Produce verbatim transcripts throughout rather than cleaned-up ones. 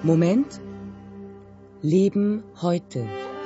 Moment. Leben heute.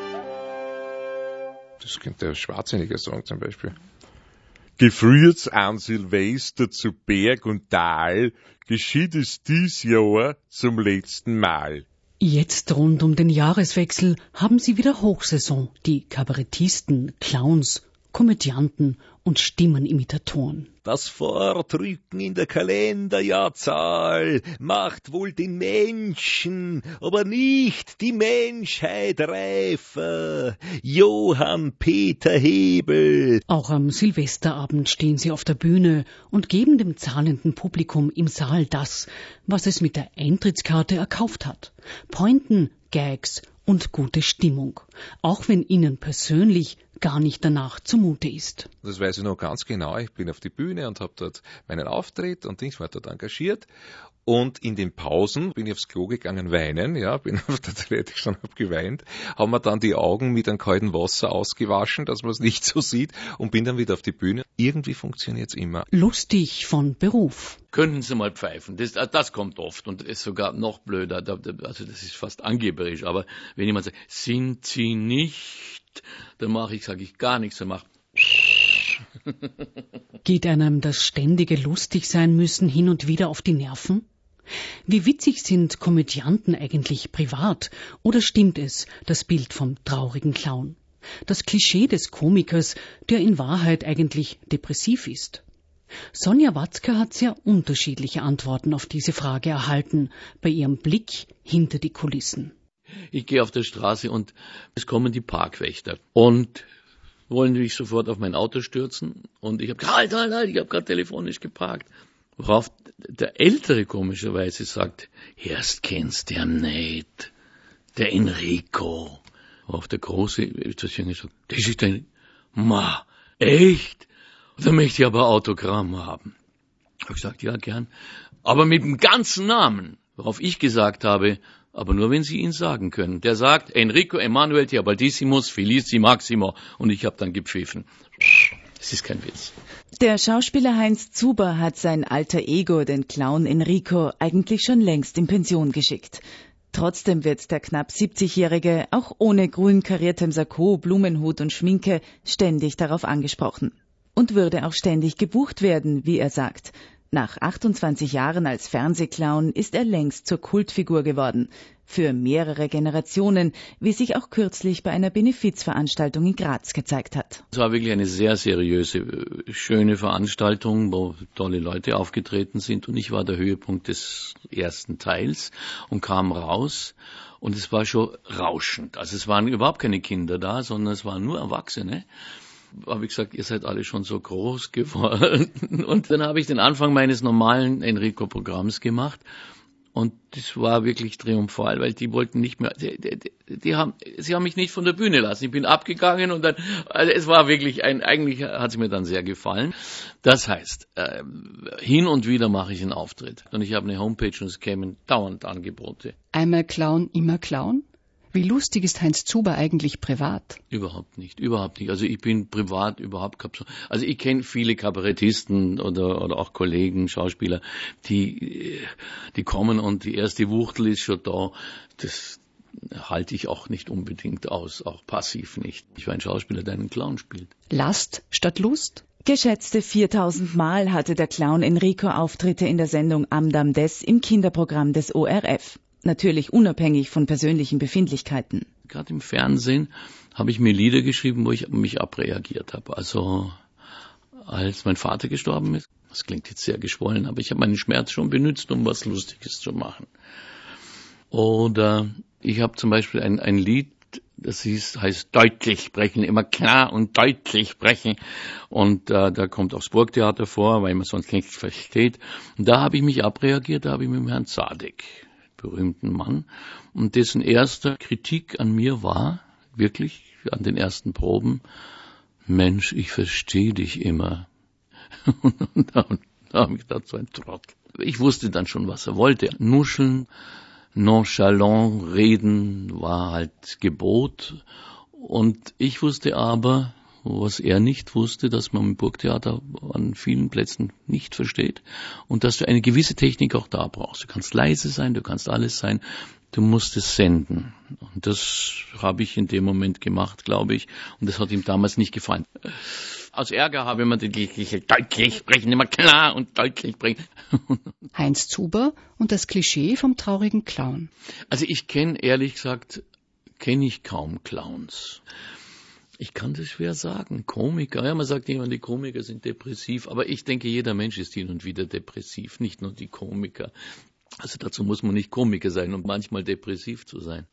Das könnte ein Schwarzenegger sagen zum Beispiel. Gefrüht an Silvester zu Berg und Tal, geschieht es dies Jahr zum letzten Mal. Jetzt rund um den Jahreswechsel haben sie wieder Hochsaison, die Kabarettisten, Clowns, Komödianten und Stimmenimitatoren. Das Fortrücken in der Kalenderjahrzahl macht wohl den Menschen, aber nicht die Menschheit reifer. Johann Peter Hebel. Auch am Silvesterabend stehen sie auf der Bühne und geben dem zahlenden Publikum im Saal das, was es mit der Eintrittskarte erkauft hat. Pointen, Gags und gute Stimmung, auch wenn ihnen persönlich gar nicht danach zumute ist. Das weiß ich noch ganz genau. Ich bin auf die Bühne und habe dort meinen Auftritt und Dings war dort engagiert. Und in den Pausen bin ich aufs Klo gegangen weinen, ja, bin auf der Toilette schon hab geweint, haben mir dann die Augen mit einem kalten Wasser ausgewaschen, dass man es nicht so sieht und bin dann wieder auf die Bühne. Irgendwie funktioniert's immer. Lustig von Beruf. Können Sie mal pfeifen? Das, das kommt oft und ist sogar noch blöder. Also das ist fast angeberisch. Aber wenn jemand sagt, sind Sie nicht, dann mache ich, sage ich gar nichts und mache. Geht einem das ständige lustig sein müssen hin und wieder auf die Nerven? Wie witzig sind Komödianten eigentlich privat? Oder stimmt es, das Bild vom traurigen Clown? Das Klischee des Komikers, der in Wahrheit eigentlich depressiv ist? Sonja Watzke hat sehr unterschiedliche Antworten auf diese Frage erhalten, bei ihrem Blick hinter die Kulissen. Ich gehe auf der Straße und es kommen die Parkwächter und wollen mich sofort auf mein Auto stürzen und ich habe halt, halt, halt, ich habe gerade telefonisch geparkt. Worauf der Ältere komischerweise sagt, erst kennst du ihn nicht, der Enrico. Worauf der Große, das sagt, das ist ein, ma, echt? Da möchte ich aber Autogramm haben. Ich habe gesagt, ja, gern, aber mit dem ganzen Namen. Worauf ich gesagt habe, aber nur, wenn Sie ihn sagen können. Der sagt, Enrico Emanuel Teobaldissimus Felici Maximo. Und ich habe dann gepfiffen. Das ist kein Witz. Der Schauspieler Heinz Zuber hat sein alter Ego, den Clown Enrico, eigentlich schon längst in Pension geschickt. Trotzdem wird der knapp siebzigjährige, auch ohne grün kariertem Sakko, Blumenhut und Schminke, ständig darauf angesprochen. Und würde auch ständig gebucht werden, wie er sagt. Nach achtundzwanzig Jahren als Fernsehclown ist er längst zur Kultfigur geworden. Für mehrere Generationen, wie sich auch kürzlich bei einer Benefizveranstaltung in Graz gezeigt hat. Es war wirklich eine sehr seriöse, schöne Veranstaltung, wo tolle Leute aufgetreten sind. Und ich war der Höhepunkt des ersten Teils und kam raus. Und es war schon rauschend. Also es waren überhaupt keine Kinder da, sondern es waren nur Erwachsene. Habe ich gesagt, ihr seid alle schon so groß geworden. Und dann habe ich den Anfang meines normalen Enrico-Programms gemacht. Und das war wirklich triumphal, weil die wollten nicht mehr, die, die, die haben, sie haben mich nicht von der Bühne lassen. Ich bin abgegangen und dann, also es war wirklich ein, eigentlich hat es mir dann sehr gefallen. Das heißt, äh, hin und wieder mache ich einen Auftritt. Und ich habe eine Homepage und es kämen dauernd Angebote. Einmal Clown, immer Clown? Wie lustig ist Heinz Zuber eigentlich privat? Überhaupt nicht, überhaupt nicht. Also ich bin privat überhaupt kein... Also ich kenne viele Kabarettisten oder oder auch Kollegen, Schauspieler, die die kommen und die erste Wuchtel ist schon da. Das halte ich auch nicht unbedingt aus, auch passiv nicht. Ich war ein Schauspieler, der einen Clown spielt. Last statt Lust? Geschätzte viertausend Mal hatte der Clown Enrico Auftritte in der Sendung Amdam des im Kinderprogramm des O R F. Natürlich unabhängig von persönlichen Befindlichkeiten. Gerade im Fernsehen habe ich mir Lieder geschrieben, wo ich mich abreagiert habe. Also als mein Vater gestorben ist, das klingt jetzt sehr geschwollen, aber ich habe meinen Schmerz schon benutzt, um was Lustiges zu machen. Oder ich habe zum Beispiel ein, ein Lied, das hieß, heißt deutlich sprechen, immer klar und deutlich sprechen. Und äh, da kommt auch das Burgtheater vor, weil man sonst nichts versteht. Und da habe ich mich abreagiert, da habe ich mit dem Herrn Zadek, berühmten Mann, und dessen erste Kritik an mir war, wirklich an den ersten Proben, Mensch, ich verstehe dich immer. Und da, da habe ich gedacht, so ein Trottel. Ich wusste dann schon, was er wollte. Nuscheln, nonchalant reden war halt Gebot. Und ich wusste aber, was er nicht wusste, dass man im Burgtheater an vielen Plätzen nicht versteht und dass du eine gewisse Technik auch da brauchst. Du kannst leise sein, du kannst alles sein. du musst es senden. Und das habe ich in dem Moment gemacht, glaube ich. Und das hat ihm damals nicht gefallen. Aus Ärger habe ich mir die deutlich sprechen, immer klar und deutlich sprechen. Heinz Zuber und das Klischee vom traurigen Clown. Also ich kenne, ehrlich gesagt, kenne ich kaum Clowns. Ich kann das schwer sagen. Komiker, ja, man sagt immer, die Komiker sind depressiv, aber ich denke, jeder Mensch ist hin und wieder depressiv, nicht nur die Komiker. Also dazu muss man nicht Komiker sein, um manchmal depressiv zu sein.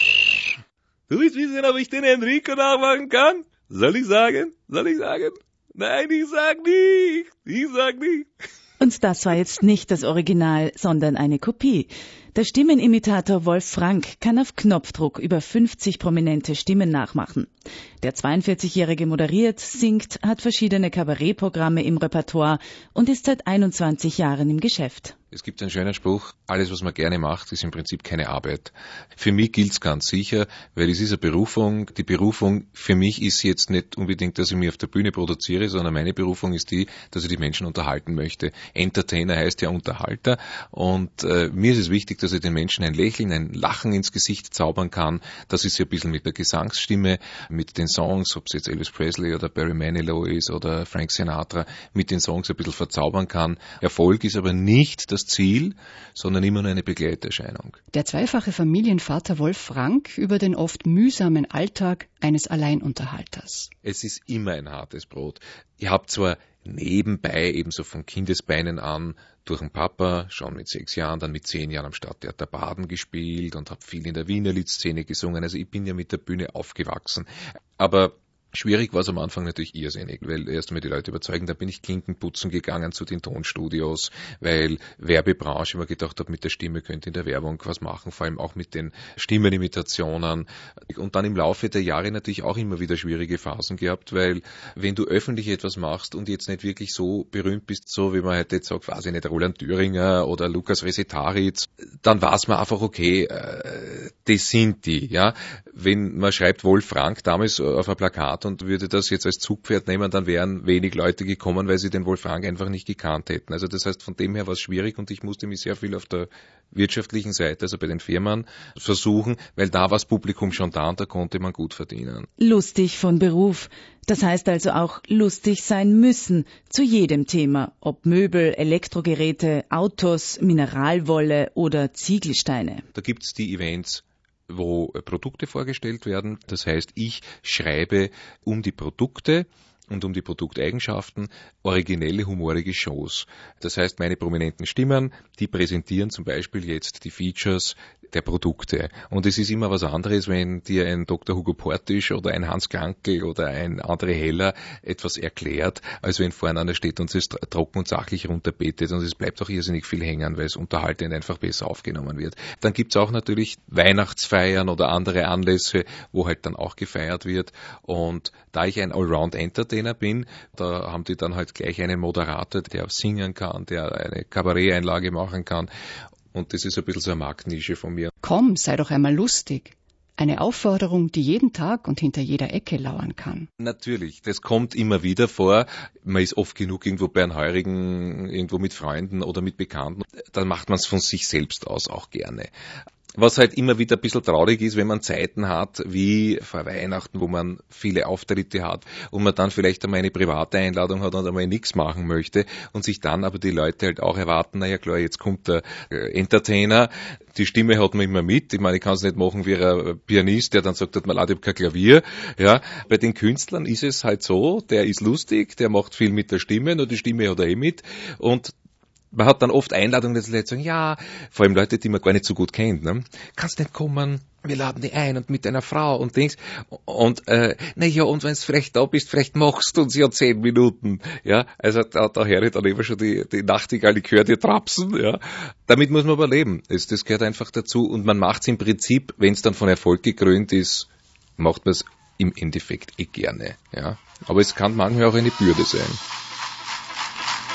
Du willst wissen, ob ich den Enrico nachmachen kann? Soll ich sagen? Soll ich sagen? Nein, ich sag nicht. Ich sag nicht. Und das war jetzt nicht das Original, sondern eine Kopie. Der Stimmenimitator Wolf Frank kann auf Knopfdruck über fünfzig prominente Stimmen nachmachen. Der zweiundvierzigjährige moderiert, singt, hat verschiedene Kabarettprogramme im Repertoire und ist seit einundzwanzig Jahren im Geschäft. Es gibt einen schönen Spruch, alles, was man gerne macht, ist im Prinzip keine Arbeit. Für mich gilt's ganz sicher, weil es ist eine Berufung. Die Berufung für mich ist jetzt nicht unbedingt, dass ich mich auf der Bühne produziere, sondern meine Berufung ist die, dass ich die Menschen unterhalten möchte. Entertainer heißt ja Unterhalter und äh, mir ist es wichtig, dass ich den Menschen ein Lächeln, ein Lachen ins Gesicht zaubern kann, dass ich sie ein bisschen mit der Gesangsstimme, mit den Songs, ob es jetzt Elvis Presley oder Barry Manilow ist oder Frank Sinatra, mit den Songs ein bisschen verzaubern kann. Erfolg ist aber nicht das Ziel, sondern immer nur eine Begleiterscheinung. Der zweifache Familienvater Wolf Frank über den oft mühsamen Alltag eines Alleinunterhalters. Es ist immer ein hartes Brot. Ich habe zwar nebenbei, ebenso von Kindesbeinen an, durch den Papa, schon mit sechs Jahren, dann mit zehn Jahren am Stadttheater Baden gespielt und habe viel in der Wiener Liedszene gesungen. Also ich bin ja mit der Bühne aufgewachsen. Aber schwierig war es am Anfang natürlich irrsinnig, weil erst einmal die Leute überzeugen, da bin ich Klinkenputzen gegangen zu den Tonstudios, weil Werbebranche, immer gedacht habe, mit der Stimme könnte in der Werbung was machen, vor allem auch mit den Stimmenimitationen. Und dann im Laufe der Jahre natürlich auch immer wieder schwierige Phasen gehabt, weil wenn du öffentlich etwas machst und jetzt nicht wirklich so berühmt bist, so wie man heute jetzt sagt, weiß ich nicht, Roland Thüringer oder Lukas Resetaritz, dann war es mir einfach okay, äh, das sind die, ja. Wenn man schreibt Wolf Frank damals auf ein Plakat und würde das jetzt als Zugpferd nehmen, dann wären wenig Leute gekommen, weil sie den Wolf Frank einfach nicht gekannt hätten. Also das heißt, von dem her war es schwierig und ich musste mich sehr viel auf der wirtschaftlichen Seite, also bei den Firmen, versuchen, weil da war das Publikum schon da und da konnte man gut verdienen. Lustig von Beruf. Das heißt also auch lustig sein müssen, zu jedem Thema, ob Möbel, Elektrogeräte, Autos, Mineralwolle oder Ziegelsteine. Da gibt's die Events, wo Produkte vorgestellt werden. Das heißt, ich schreibe um die Produkte und um die Produkteigenschaften originelle, humorige Shows. Das heißt, meine prominenten Stimmen, die präsentieren zum Beispiel jetzt die Features der Produkte. Und es ist immer was anderes, wenn dir ein Doktor Hugo Portisch oder ein Hans Krankel oder ein André Heller etwas erklärt, als wenn vorne einer steht und es trocken und sachlich runterbetet. Und es bleibt auch irrsinnig viel hängen, weil es unterhaltend einfach besser aufgenommen wird. Dann gibt's auch natürlich Weihnachtsfeiern oder andere Anlässe, wo halt dann auch gefeiert wird. Und da ich ein Allround-Entertainer bin, da haben die dann halt gleich einen Moderator, der singen kann, der eine Kabaretteinlage machen kann. Und das ist ein bisschen so eine Marktnische von mir. Komm, sei doch einmal lustig. Eine Aufforderung, die jeden Tag und hinter jeder Ecke lauern kann. Natürlich, das kommt immer wieder vor. Man ist oft genug irgendwo bei einem Heurigen, irgendwo mit Freunden oder mit Bekannten. Dann macht man es von sich selbst aus auch gerne. Was halt immer wieder ein bisschen traurig ist, wenn man Zeiten hat, wie vor Weihnachten, wo man viele Auftritte hat und man dann vielleicht einmal eine private Einladung hat und einmal nichts machen möchte und sich dann aber die Leute halt auch erwarten, naja klar, jetzt kommt der Entertainer, die Stimme hat man immer mit, ich meine, ich kann es nicht machen wie ein Pianist, der dann sagt, man lade, ich habe kein Klavier, ja. Bei den Künstlern ist es halt so, der ist lustig, der macht viel mit der Stimme, nur die Stimme hat er eh mit und man hat dann oft Einladungen, dass Leute sagen, ja, vor allem Leute, die man gar nicht so gut kennt, ne? Kannst nicht kommen, wir laden dich ein und mit deiner Frau und Dings. Und, äh, na ja, und wenn du vielleicht da bist, vielleicht machst du uns ja zehn Minuten, ja. Also, da, da höre ich dann immer schon die, die Nachtigall, ich höre dir trapsen, ja. Damit muss man aber leben. Das, das gehört einfach dazu und man macht es im Prinzip, wenn es dann von Erfolg gekrönt ist, macht man es im Endeffekt eh gerne, ja. Aber es kann manchmal auch eine Bürde sein.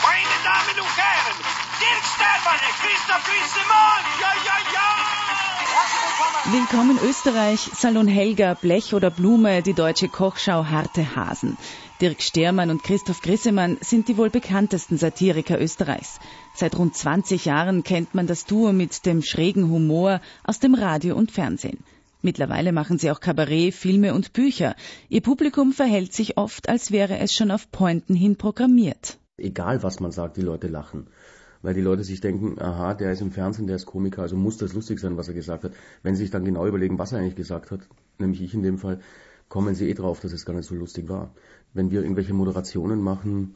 Christoph Simon, ja, ja, ja! Willkommen Österreich, Salon Helga, Blech oder Blume, die deutsche Kochschau Harte Hasen. Dirk Stermann und Christoph Grissemann sind die wohl bekanntesten Satiriker Österreichs. Seit rund zwanzig Jahren kennt man das Duo mit dem schrägen Humor aus dem Radio und Fernsehen. Mittlerweile machen sie auch Kabarett, Filme und Bücher. Ihr Publikum verhält sich oft, als wäre es schon auf Pointen hin programmiert. Egal, was man sagt, die Leute lachen. Weil die Leute sich denken, aha, der ist im Fernsehen, der ist Komiker, also muss das lustig sein, was er gesagt hat. Wenn sie sich dann genau überlegen, was er eigentlich gesagt hat, nämlich ich in dem Fall, kommen sie eh drauf, dass es gar nicht so lustig war. Wenn wir irgendwelche Moderationen machen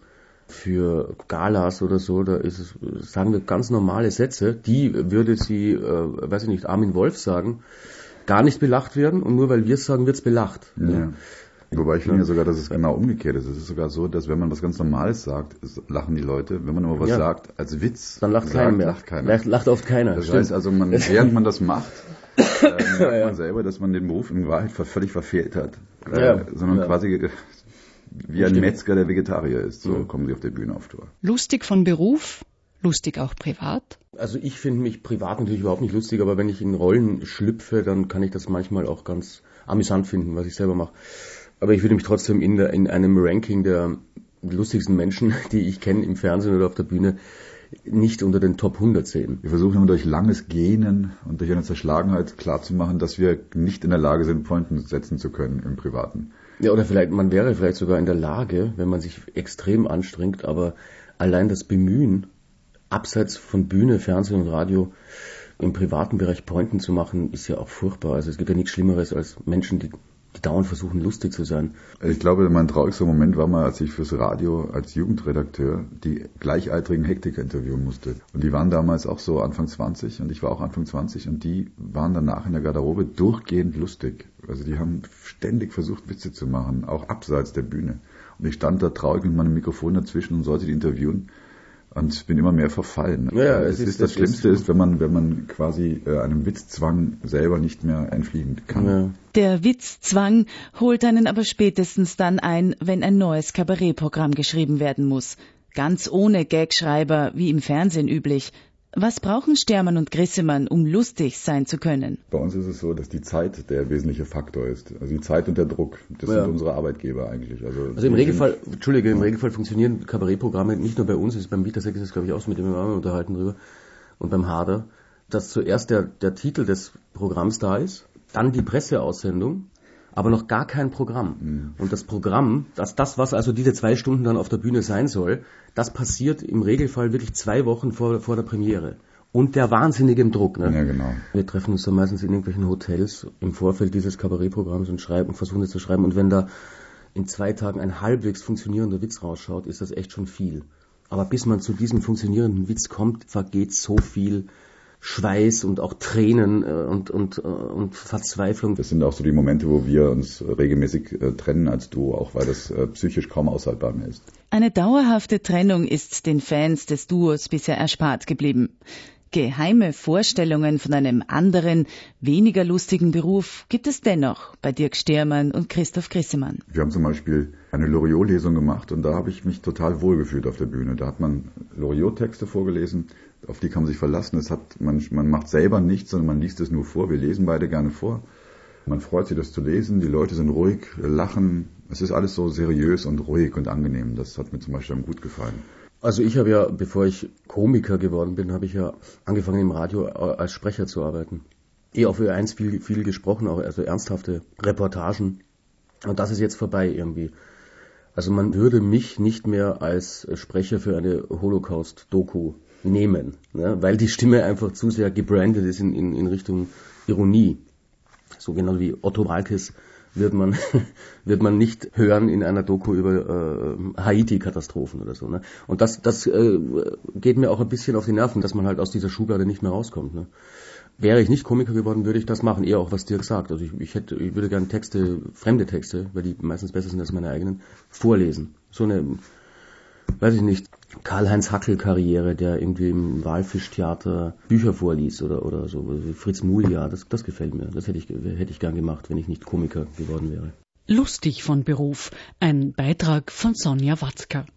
für Galas oder so, da ist es, sagen wir ganz normale Sätze, die würde sie, äh, weiß ich nicht, Armin Wolf sagen, gar nicht belacht werden und nur weil wir es sagen, wird es belacht. Ja. Ja. Wobei ich finde ja sogar, dass es genau umgekehrt ist. Es ist sogar so, dass wenn man was ganz Normales sagt, lachen die Leute. Wenn man aber was ja. sagt als Witz, dann lacht keiner mehr. Lacht, keiner. Lacht, lacht oft keiner. Das Stimmt. heißt also, man, während man das macht, äh, merkt ja. man selber, dass man den Beruf in Wahrheit völlig verfehlt hat. Äh, ja. Sondern ja. quasi wie ein Stimmt. Metzger, der Vegetarier ist. So mhm. kommen sie auf der Bühne auf Tour. Lustig von Beruf, lustig auch privat? Also ich finde mich privat natürlich überhaupt nicht lustig, aber wenn ich in Rollen schlüpfe, dann kann ich das manchmal auch ganz amüsant finden, was ich selber mache. Aber ich würde mich trotzdem in, der, in einem Ranking der lustigsten Menschen, die ich kenne im Fernsehen oder auf der Bühne, nicht unter den Top hundert sehen. Wir versuchen immer durch langes Gähnen und durch eine Zerschlagenheit klarzumachen, dass wir nicht in der Lage sind, Pointen setzen zu können im Privaten. Ja, oder vielleicht, man wäre vielleicht sogar in der Lage, wenn man sich extrem anstrengt, aber allein das Bemühen, abseits von Bühne, Fernsehen und Radio, im privaten Bereich Pointen zu machen, ist ja auch furchtbar. Also es gibt ja nichts Schlimmeres als Menschen, die die dauernd versuchen, lustig zu sein. Ich glaube, mein traurigster Moment war mal, als ich fürs Radio als Jugendredakteur die gleichaltrigen Hektiker interviewen musste. Und die waren damals auch so Anfang zwanzig und ich war auch Anfang zwanzig und die waren danach in der Garderobe durchgehend lustig. Also die haben ständig versucht, Witze zu machen, auch abseits der Bühne. Und ich stand da traurig mit meinem Mikrofon dazwischen und sollte die interviewen. Und bin immer mehr verfallen. Ja, es, es ist, ist das Schlimmste ist, wenn man, wenn man quasi äh, einem Witzzwang selber nicht mehr entfliehen kann. Ja. Der Witzzwang holt einen aber spätestens dann ein, wenn ein neues Kabarettprogramm geschrieben werden muss. Ganz ohne Gagschreiber, wie im Fernsehen üblich. Was brauchen Stermann und Grissemann, um lustig sein zu können? Bei uns ist es so, dass die Zeit der wesentliche Faktor ist. Also die Zeit und der Druck, das ja. sind unsere Arbeitgeber eigentlich. Also, also im Regelfall, Entschuldige, im Regelfall funktionieren Kabarettprogramme nicht nur bei uns, ist beim Vitasex ist das glaube ich auch so, mit dem wir mal unterhalten drüber, und beim Harder, dass zuerst der, der Titel des Programms da ist, dann die Presseaussendung, aber noch gar kein Programm. Mhm. Und das Programm, das, das, was also diese zwei Stunden dann auf der Bühne sein soll, das passiert im Regelfall wirklich zwei Wochen vor, vor der Premiere. Und der wahnsinnige Druck. Ne? Ja, genau. Wir treffen uns dann meistens in irgendwelchen Hotels im Vorfeld dieses Kabarettprogramms und schreiben, versuchen es zu schreiben. Und wenn da in zwei Tagen ein halbwegs funktionierender Witz rausschaut, ist das echt schon viel. Aber bis man zu diesem funktionierenden Witz kommt, vergeht so viel Schweiß und auch Tränen und, und, und Verzweiflung. Das sind auch so die Momente, wo wir uns regelmäßig äh, trennen als Duo, auch weil das äh, psychisch kaum aushaltbar mehr ist. Eine dauerhafte Trennung ist den Fans des Duos bisher erspart geblieben. Geheime Vorstellungen von einem anderen, weniger lustigen Beruf gibt es dennoch bei Dirk Stermann und Christoph Grissemann. Wir haben zum Beispiel eine Loriot-Lesung gemacht und da habe ich mich total wohlgefühlt auf der Bühne. Da hat man Loriot-Texte vorgelesen, auf die kann man sich verlassen. Es hat, man, man macht selber nichts, sondern man liest es nur vor. Wir lesen beide gerne vor. Man freut sich, das zu lesen. Die Leute sind ruhig, lachen. Es ist alles so seriös und ruhig und angenehm. Das hat mir zum Beispiel gut gefallen. Also ich habe ja, bevor ich Komiker geworden bin, habe ich ja angefangen im Radio als Sprecher zu arbeiten. Eh auf Ö eins viel, viel gesprochen, auch also ernsthafte Reportagen. Und das ist jetzt vorbei irgendwie. Also man würde mich nicht mehr als Sprecher für eine Holocaust-Doku nehmen, ne? Weil die Stimme einfach zu sehr gebrandet ist in, in, in Richtung Ironie. So genau wie Otto Walkes wird man wird man nicht hören in einer Doku über äh, Haiti-Katastrophen oder so. Ne? Und das das äh, geht mir auch ein bisschen auf die Nerven, dass man halt aus dieser Schublade nicht mehr rauskommt. Ne? Wäre ich nicht Komiker geworden, würde ich das machen. Eher auch, was Dirk sagt. Also ich, ich hätte, ich würde gerne Texte, fremde Texte, weil die meistens besser sind als meine eigenen, vorlesen. So eine, weiß ich nicht, Karl-Heinz Hackel-Karriere, der irgendwie im Walfischtheater Bücher vorliest oder oder so. Fritz Mulia, das, das gefällt mir. Das hätte ich, hätte ich gern gemacht, wenn ich nicht Komiker geworden wäre. Lustig von Beruf. Ein Beitrag von Sonja Watzka.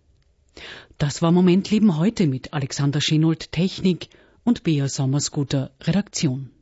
Das war Moment Leben heute mit Alexander Schenold Technik und Bea Sommersguter Redaktion.